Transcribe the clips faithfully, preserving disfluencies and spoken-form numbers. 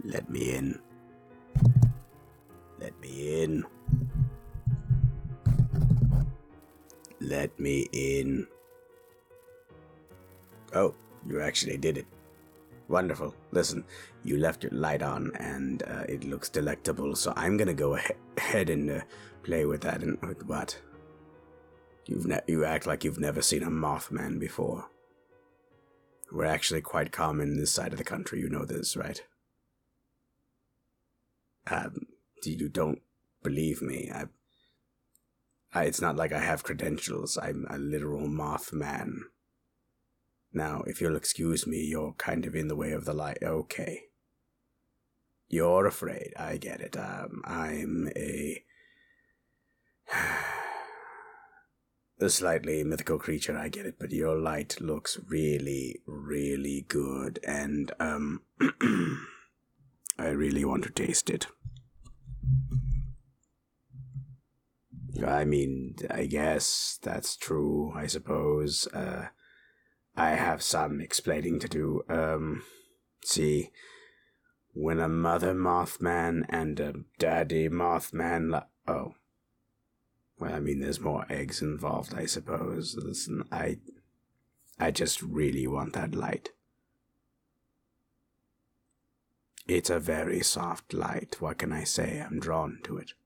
Let me in. Let me in. Let me in. Oh, you actually did it. Wonderful. Listen, you left your light on, and uh, it looks delectable, so I'm gonna go ahe- ahead and uh, play with that. And with what? You've ne- you act like you've never seen a Mothman before. We're actually quite common in this side of the country. You know this, right? Um, you don't believe me. I, I, it's not like I have credentials. I'm a literal Mothman. Now, if you'll excuse me, you're kind of in the way of the light. Okay. You're afraid. I get it. Um, I'm a... a slightly mythical creature, I get it, but your light looks really, really good, and, um... I really want to taste it. I mean, I guess that's true, I suppose. Uh... I have some explaining to do. Um, see, when a mother Mothman and a daddy Mothman... Li- oh. Well, I mean, there's more eggs involved, I suppose. Listen, I... I just really want that light. It's a very soft light. What can I say? I'm drawn to it.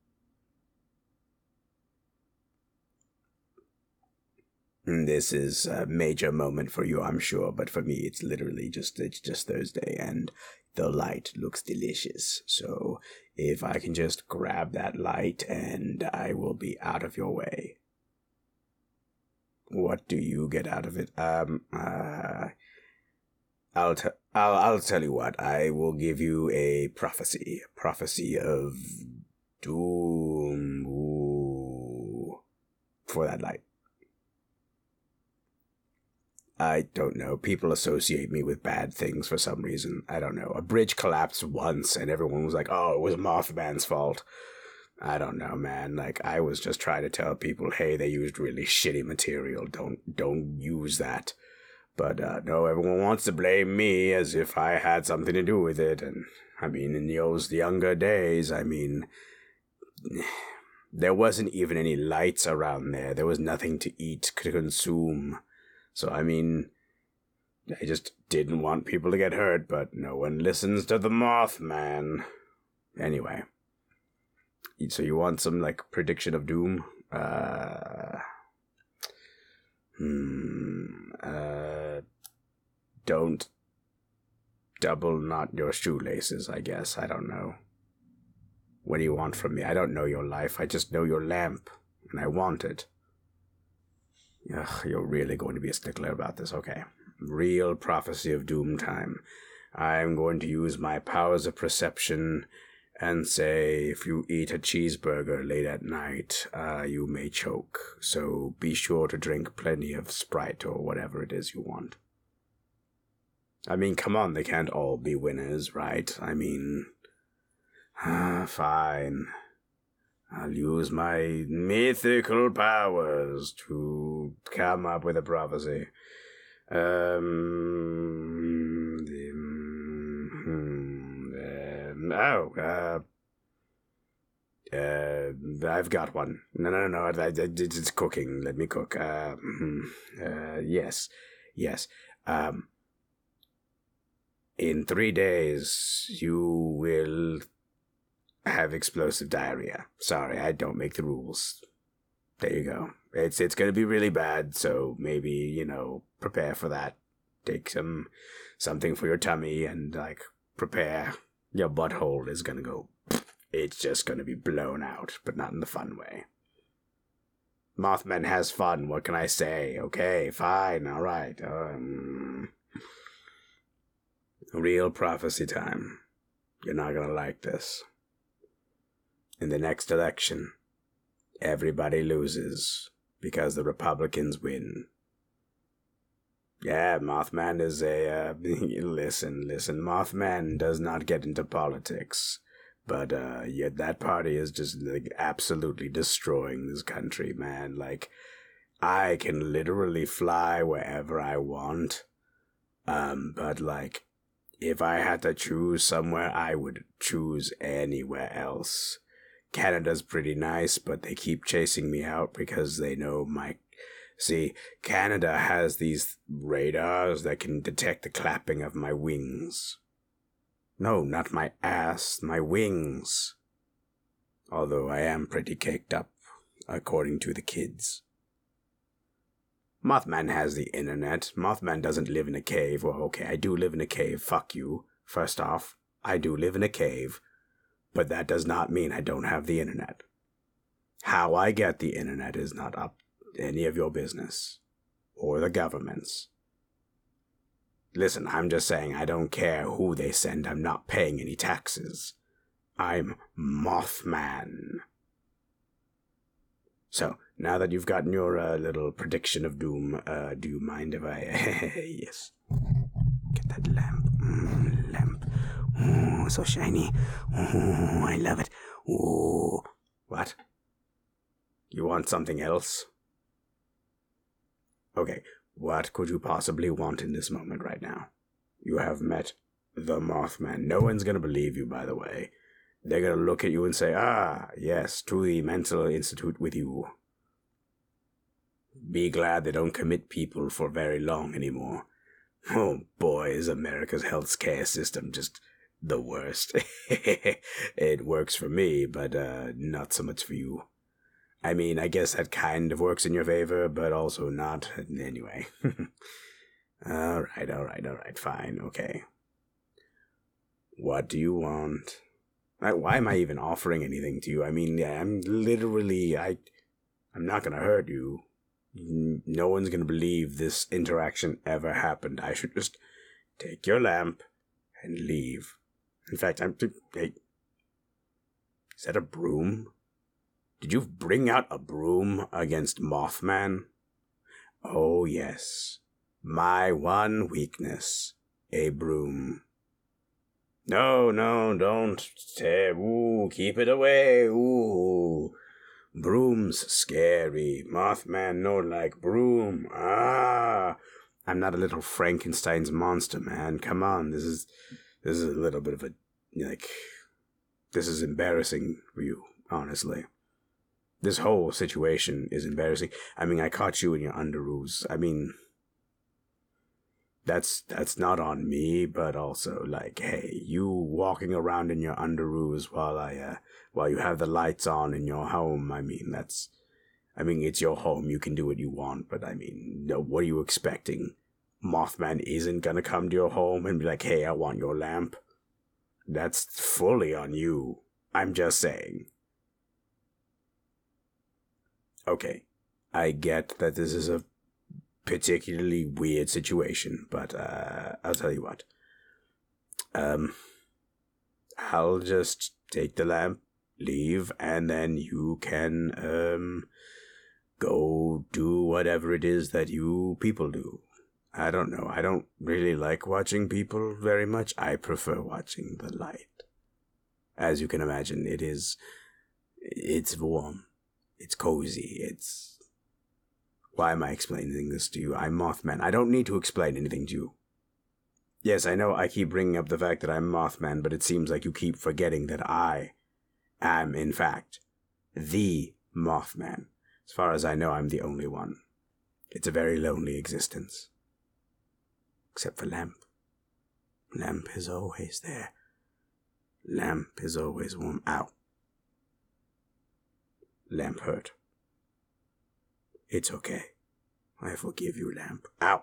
This is a major moment for you, I'm sure, but for me, it's literally just it's just Thursday, and the light looks delicious. So if I can just grab that light, and I will be out of your way. What do you get out of it? Um, uh, I'll t- I'll I'll tell you what. I will give you a prophecy, prophecy of doom. Ooh, for that light. I don't know. People associate me with bad things for some reason. I don't know. A bridge collapsed once, and everyone was like, oh, it was Mothman's fault. I don't know, man. Like, I was just trying to tell people, hey, they used really shitty material. Don't don't use that. But, uh, no, everyone wants to blame me as if I had something to do with it. And, I mean, in those younger days, I mean, there wasn't even any lights around there. There was nothing to eat, to consume. So, I mean, I just didn't want people to get hurt, but no one listens to the Mothman. Anyway. So you want some, like, prediction of doom? Uh... Hmm... Uh... Don't double knot your shoelaces, I guess. I don't know. What do you want from me? I don't know your life. I just know your lamp, and I want it. Ugh, you're really going to be a stickler about this. Okay. Real prophecy of doom time. I'm going to use my powers of perception and say if you eat a cheeseburger late at night, uh, you may choke. So be sure to drink plenty of Sprite or whatever it is you want. I mean, come on, they can't all be winners, right? I mean, uh, fine. I'll use my mythical powers to come up with a prophecy. Um, um, um oh, uh, uh, I've got one. No, no, no, no, it's cooking. Let me cook. Uh, uh, yes, yes. Um, in three days, you will have explosive diarrhea. Sorry, I don't make the rules. There you go. It's it's gonna be really bad, so maybe, you know, prepare for that. Take some something for your tummy and, like, prepare. Your butthole is gonna go... It's just gonna be blown out, but not in the fun way. Mothman has fun, what can I say? Okay, fine, alright. Um, real prophecy time. You're not gonna like this. In the next election, everybody loses because the Republicans win. Yeah, Mothman is a, uh, listen, listen, Mothman does not get into politics, but, uh, yet that party is just, like, absolutely destroying this country, man. Like, I can literally fly wherever I want, um, but, like, If I had to choose somewhere, I would choose anywhere else. Canada's pretty nice, but they keep chasing me out because they know my... See, Canada has these radars that can detect the clapping of my wings. No, not my ass, my wings. Although I am pretty caked up, according to the kids. Mothman has the internet. Mothman doesn't live in a cave. Well, okay, I do live in a cave. Fuck you. First off, I do live in a cave. But that does not mean I don't have the internet. How I get the internet is not up to any of your business. Or the government's. Listen, I'm just saying I don't care who they send. I'm not paying any taxes. I'm Mothman. So, now that you've gotten your uh, little prediction of doom, uh, do you mind if I... yes. Get that lamp. Mm, lamp. Oh, so shiny. Oh, I love it. Oh. What? You want something else? Okay, what could you possibly want in this moment right now? You have met the Mothman. No one's gonna believe you, by the way. They're gonna look at you and say, ah, yes, to the mental institute with you. Be glad they don't commit people for very long anymore. Oh boy, is America's healthcare system just the worst. It works for me, but uh, not so much for you. I mean, I guess that kind of works in your favor, but also not. Anyway. Alright, alright, alright, fine, okay. What do you want? Why am I even offering anything to you? I mean, I'm literally, I, I'm not gonna hurt you. No one's gonna believe this interaction ever happened. I should just take your lamp and leave. In fact, I'm, hey, is that a broom? Did you bring out a broom against Mothman? Oh yes, my one weakness, a broom. No, no, don't. Stay. Ooh, keep it away. Ooh. Broom's scary. Mothman no like broom. Ah. I'm not a little Frankenstein's monster, man. Come on. This is this is a little bit of a like this is embarrassing for you, honestly. This whole situation is embarrassing. I mean, I caught you in your underoos. I mean, That's that's not on me, but also like, hey, you walking around in your underoos while I uh, while you have the lights on in your home. I mean, that's, I mean, it's your home. You can do what you want, but I mean, no, what are you expecting? Mothman isn't gonna come to your home and be like, hey, I want your lamp. That's fully on you. I'm just saying. Okay, I get that this is a particularly weird situation, but uh, I'll tell you what. Um, I'll just take the lamp, leave, and then you can um go do whatever it is that you people do. I don't know. I don't really like watching people very much. I prefer watching the light. As you can imagine, it is. It's warm. It's cozy. It's. Why am I explaining this to you? I'm Mothman. I don't need to explain anything to you. Yes, I know I keep bringing up the fact that I'm Mothman, but it seems like you keep forgetting that I am, in fact, the Mothman. As far as I know, I'm the only one. It's a very lonely existence. Except for Lamp. Lamp is always there. Lamp is always warm. Ow. Lamp hurt. It's okay. I forgive you, Lamp. Ow!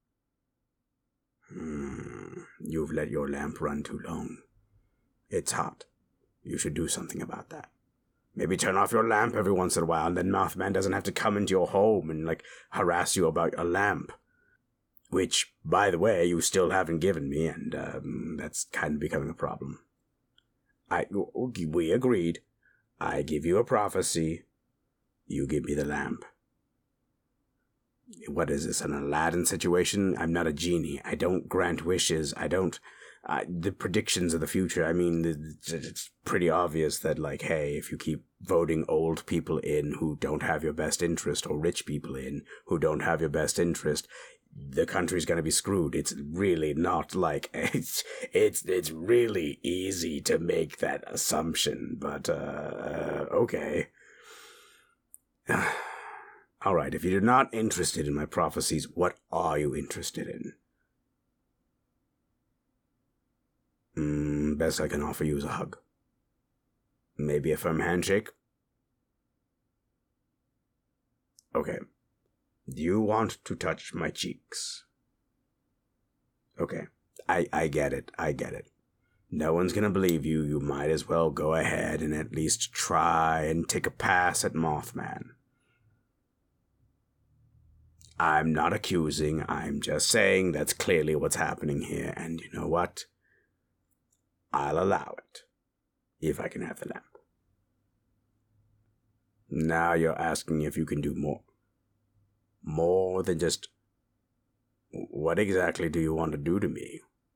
Hmm. You've let your lamp run too long. It's hot. You should do something about that. Maybe turn off your lamp every once in a while, and then Mothman doesn't have to come into your home and, like, harass you about a lamp. Which, by the way, you still haven't given me, and um, that's kind of becoming a problem. I, we agreed. I give you a prophecy. You give me the lamp. What is this, an Aladdin situation? I'm not a genie. I don't grant wishes. I don't... Uh, the predictions of the future, I mean, it's pretty obvious that, like, hey, if you keep voting old people in who don't have your best interest, or rich people in who don't have your best interest, the country's gonna be screwed. It's really not like it's it's it's really easy to make that assumption, but uh okay. All right, if you're not interested in my prophecies, what are you interested in? Mm, best I can offer you is a hug. Maybe a firm handshake? Okay. Do you want to touch my cheeks? Okay. I, I get it. I get it. No one's gonna believe you. You might as well go ahead and at least try and take a pass at Mothman. I'm not accusing. I'm just saying that's clearly what's happening here. And you know what? I'll allow it. If I can have the lamp. Now you're asking if you can do more. More than just... What exactly do you want to do to me?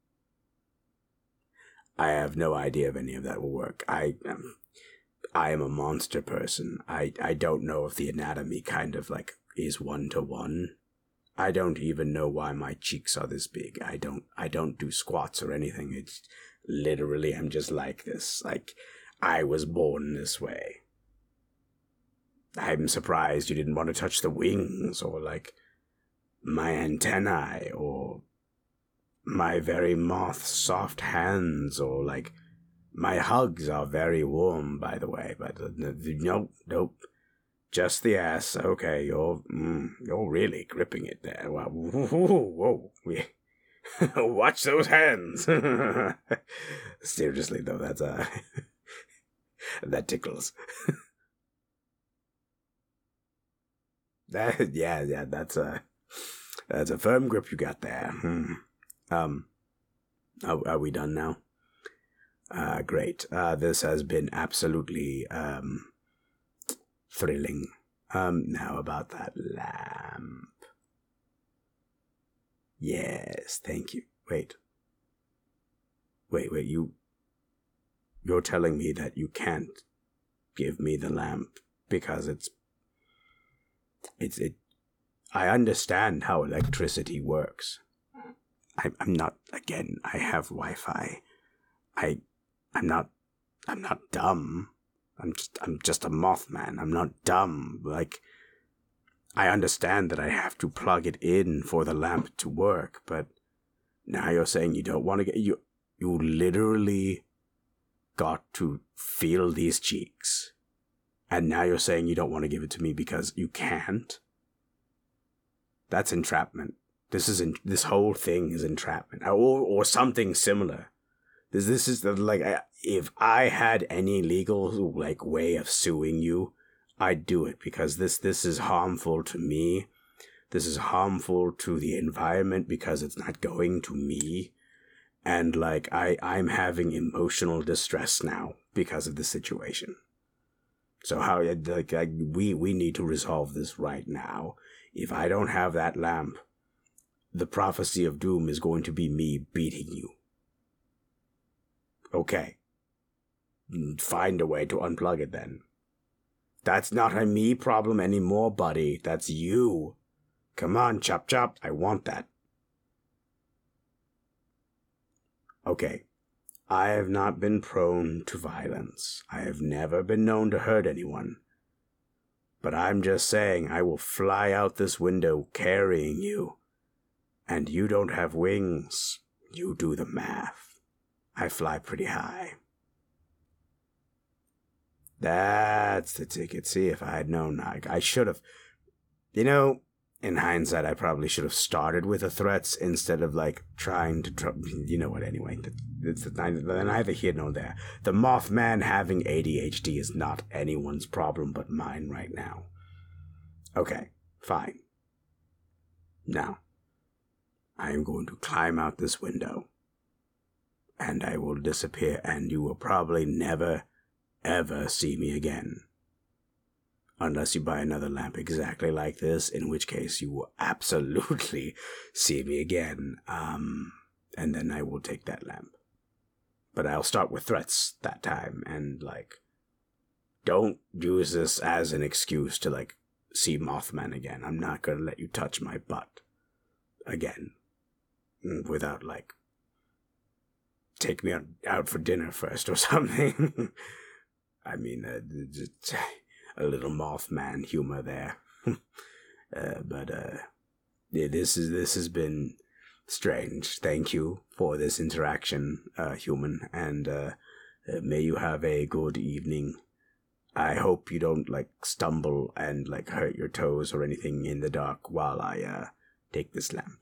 I have no idea if any of that will work. I am... I am a monster person. I, I don't know if the anatomy kind of like is one to one. I don't even know why my cheeks are this big. I don't I don't do squats or anything. It's literally I'm just like this. Like I was born this way. I'm surprised you didn't want to touch the wings or like my antennae or my very moth soft hands or like my hugs are very warm, by the way, but uh, nope, nope. Just the ass. Okay, you're mm, you're really gripping it there. Wow, whoa, whoa. Watch those hands. Seriously, though, that's uh, that tickles. That yeah, yeah, that's a that's a firm grip you got there. Hmm. Um, are, are we done now? Uh, great. Uh, this has been absolutely um. thrilling. Um, now about that lamp. Yes, thank you. Wait. Wait, wait, you... You're telling me that you can't give me the lamp because it's... It's... it. I understand how electricity works. I, I'm not... Again, I have Wi-Fi. I... I'm not... I'm not dumb. I'm just I'm just a Mothman. I'm not dumb. Like, I understand that I have to plug it in for the lamp to work, but now you're saying you don't want to get... You, you literally got to feel these cheeks. And now you're saying you don't want to give it to me because you can't? That's entrapment. This is... In, this whole thing is entrapment. Or, or something similar. This, this is the, like... I, if I had any legal, like, way of suing you, I'd do it, because this, this is harmful to me. This is harmful to the environment because it's not going to me. And, like, I, I'm having emotional distress now because of the situation. So how, like, like we, we need to resolve this right now. If I don't have that lamp, the prophecy of doom is going to be me beating you. Okay. Find a way to unplug it then. That's not a me problem anymore, buddy. That's you. Come on, Chop Chop. I want that. Okay. I have not been prone to violence. I have never been known to hurt anyone. But I'm just saying I will fly out this window carrying you. And you don't have wings. You do the math. I fly pretty high. That's the ticket. See, if I had known, I, I should have. You know, in hindsight, I probably should have started with the threats instead of, like, trying to... Tr- you know what, anyway. It's neither here nor there. The Mothman having A D H D is not anyone's problem but mine right now. Okay, fine. Now, I am going to climb out this window. And I will disappear, and you will probably never... ever see me again. Unless you buy another lamp exactly like this, in which case you will absolutely see me again. Um, and then I will take that lamp. But I'll start with threats that time, and, like, don't use this as an excuse to, like, see Mothman again. I'm not gonna let you touch my butt. again, without, like, take me out, out for dinner first or something. I mean, uh, just a little Mothman humor there. uh, but, uh, yeah, this is, this has been strange. Thank you for this interaction, uh, human, and, uh, uh, may you have a good evening. I hope you don't, like, stumble and, like, hurt your toes or anything in the dark while I, uh, take this lamp.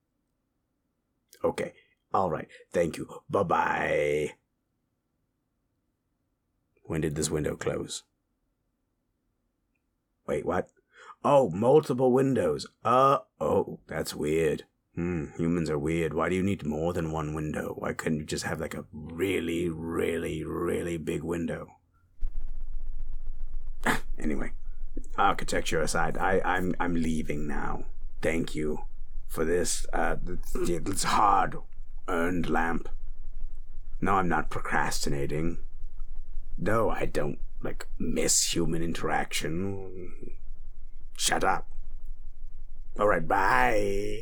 Okay. All right. Thank you. Bye-bye. When did this window close? Wait, what? Oh, multiple windows. Uh, oh, that's weird. Hmm, humans are weird. Why do you need more than one window? Why couldn't you just have, like, a really, really, really big window? Anyway, architecture aside, I, I'm I'm leaving now. Thank you for this. Uh, this hard-earned lamp. No, I'm not procrastinating. No, I don't, like, miss human interaction. Shut up. All right, bye.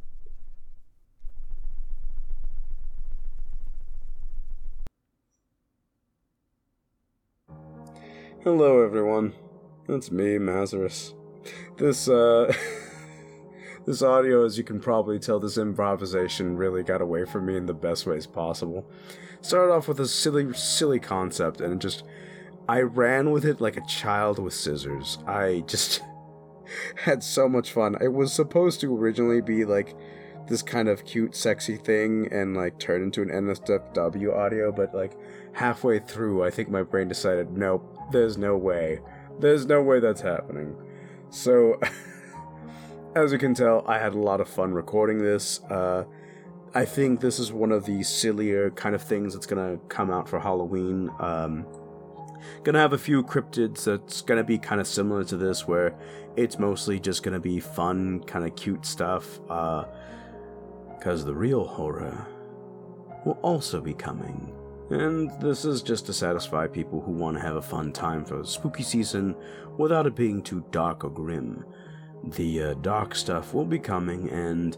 Hello, everyone. It's me, Mazarus. This, uh... this audio, as you can probably tell, this improvisation really got away from me in the best ways possible. Started off with a silly, silly concept, and it just... I ran with it like a child with scissors. I just had so much fun. It was supposed to originally be, like, this kind of cute, sexy thing and, like, turn into an N S F W audio, but, like, halfway through, I think my brain decided, nope, there's no way. There's no way that's happening. So, as you can tell, I had a lot of fun recording this. Uh, I think this is one of the sillier kind of things that's gonna come out for Halloween. Um, gonna have a few cryptids that's gonna be kind of similar to this, where it's mostly just gonna be fun, kind of cute stuff. Uh, Because the real horror will also be coming. And this is just to satisfy people who want to have a fun time for spooky season without it being too dark or grim. The uh, dark stuff will be coming, and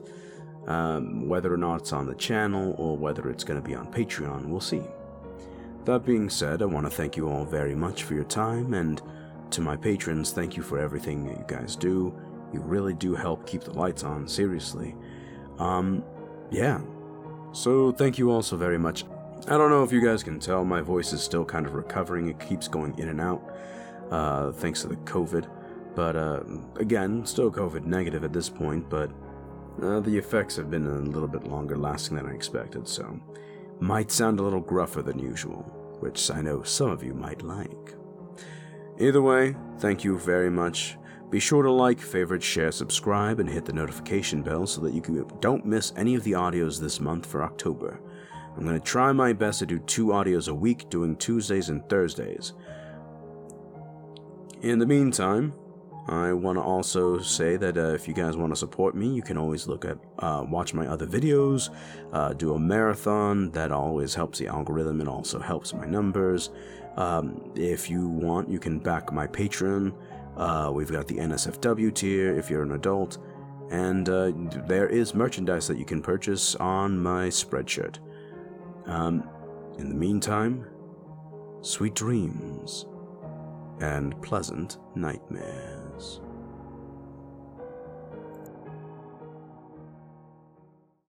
um, whether or not it's on the channel or whether it's going to be on Patreon, we'll see. That being said, I want to thank you all very much for your time, and to my patrons, thank you for everything that you guys do. You really do help keep the lights on, seriously. Um, yeah. So thank you all so very much. I don't know if you guys can tell, my voice is still kind of recovering. It keeps going in and out, uh, thanks to the COVID. But, uh, again, still COVID negative at this point, but uh, the effects have been a little bit longer lasting than I expected, so might sound a little gruffer than usual, which I know some of you might like. Either way, thank you very much. Be sure to like, favorite, share, subscribe, and hit the notification bell so that you can, don't miss any of the audios this month for October. I'm going to try my best to do two audios a week, doing Tuesdays and Thursdays. In the meantime, I want to also say that uh, if you guys want to support me, you can always look at, uh, watch my other videos, uh, do a marathon. That always helps the algorithm and also helps my numbers. Um, if you want, you can back my Patreon. Uh, we've got the N S F W tier if you're an adult, and uh, there is merchandise that you can purchase on my Spreadshirt. Um, in the meantime, sweet dreams and pleasant nightmares.